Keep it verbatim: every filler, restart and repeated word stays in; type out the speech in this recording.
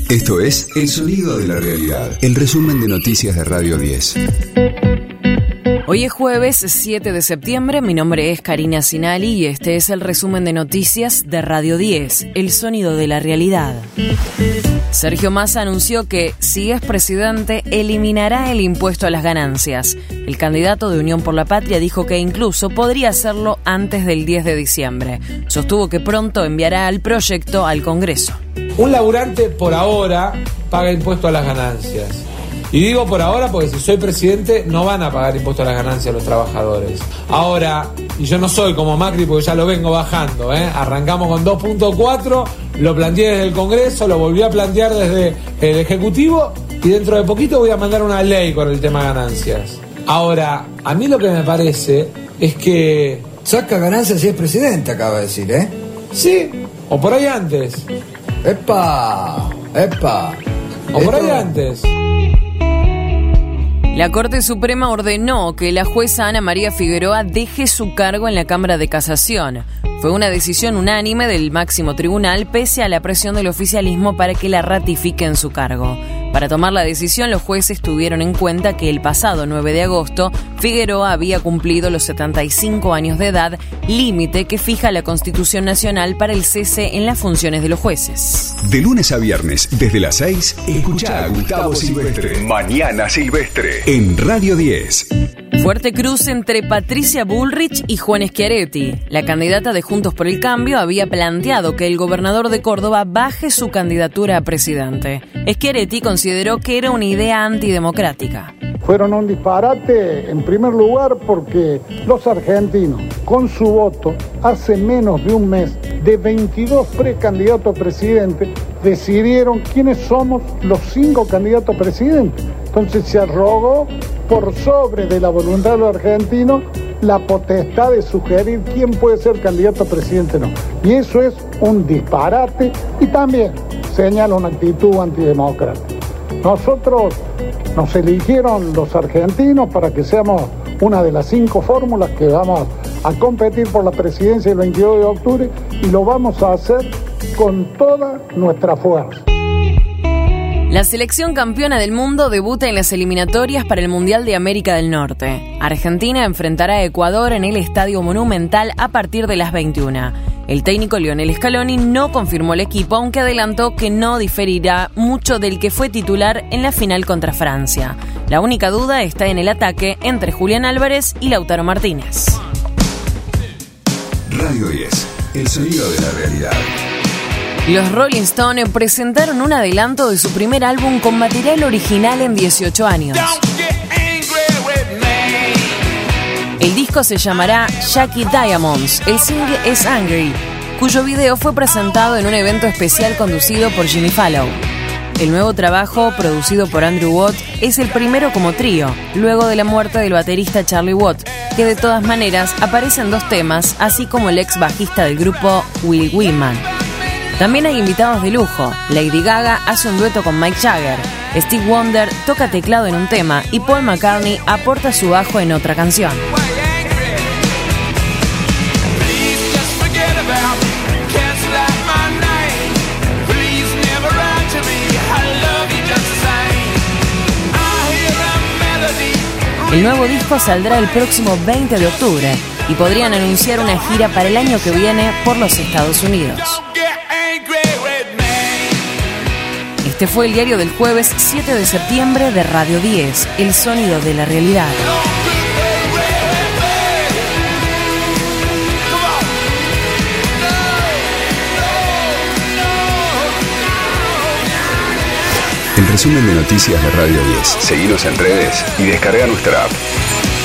Esto es El Sonido de la Realidad, el resumen de noticias de Radio diez. Hoy es jueves siete de septiembre, mi nombre es Karina Sinali y este es el resumen de noticias de Radio diez, El Sonido de la Realidad. Sergio Massa anunció que, si es presidente, eliminará el impuesto a las ganancias. El candidato de Unión por la Patria dijo que incluso podría hacerlo antes del diez de diciembre. Sostuvo que pronto enviará el proyecto al Congreso. Un laburante por ahora paga impuesto a las ganancias. Y digo por ahora porque si soy presidente no van a pagar impuesto a las ganancias los trabajadores. Ahora, y yo no soy como Macri porque ya lo vengo bajando, ¿eh? Arrancamos con dos punto cuatro, lo planteé desde el Congreso, lo volví a plantear desde el Ejecutivo y dentro de poquito voy a mandar una ley con el tema ganancias. Ahora, a mí lo que me parece es que... Saca ganancias si es presidente, acaba de decir, ¿eh? Sí, o por ahí antes. ¡Epa! ¡Epa! O por Esto... ahí antes. La Corte Suprema ordenó que la jueza Ana María Figueroa deje su cargo en la Cámara de Casación. Fue una decisión unánime del máximo tribunal pese a la presión del oficialismo para que la ratifique en su cargo. Para tomar la decisión, los jueces tuvieron en cuenta que el pasado nueve de agosto, Figueroa había cumplido los setenta y cinco años de edad, límite que fija la Constitución Nacional para el cese en las funciones de los jueces. De lunes a viernes, desde las seis, escuchá a Gustavo Silvestre. Mañana Silvestre, en Radio diez. Fuerte cruce entre Patricia Bullrich y Juan Schiaretti. La candidata de Juntos por el Cambio había planteado que el gobernador de Córdoba baje su candidatura a presidente. Schiaretti consideró que era una idea antidemocrática. Fueron un disparate, en primer lugar, porque los argentinos, con su voto, hace menos de un mes, de veintidós precandidatos a presidente, decidieron quiénes somos los cinco candidatos a presidente. Entonces se arrogó por sobre de la voluntad de los argentinos la potestad de sugerir quién puede ser candidato a presidente o no. Y eso es un disparate y también señala una actitud antidemocrática. Nosotros nos eligieron los argentinos para que seamos una de las cinco fórmulas que vamos a competir por la presidencia el veintidós de octubre y lo vamos a hacer con toda nuestra fuerza. La selección campeona del mundo debuta en las eliminatorias para el Mundial de América del Norte. Argentina enfrentará a Ecuador en el Estadio Monumental a partir de las veintiuna. El técnico Lionel Scaloni no confirmó el equipo, aunque adelantó que no diferirá mucho del que fue titular en la final contra Francia. La única duda está en el ataque entre Julián Álvarez y Lautaro Martínez. Radio diez, el sonido de la realidad. Los Rolling Stones presentaron un adelanto de su primer álbum con material original en dieciocho años. El disco se llamará Jackie Diamonds, el single es Angry, cuyo video fue presentado en un evento especial conducido por Jimmy Fallon. El nuevo trabajo, producido por Andrew Watt, es el primero como trío, luego de la muerte del baterista Charlie Watt, que de todas maneras aparece en dos temas, así como el ex bajista del grupo Will Wheatman. También hay invitados de lujo. Lady Gaga hace un dueto con Mick Jagger, Stevie Wonder toca teclado en un tema y Paul McCartney aporta su bajo en otra canción. El nuevo disco saldrá el próximo veinte de octubre y podrían anunciar una gira para el año que viene por los Estados Unidos. Este fue el diario del jueves siete de septiembre de Radio diez, El Sonido de la Realidad. El resumen de noticias de Radio diez. Seguinos en redes y descarga nuestra app.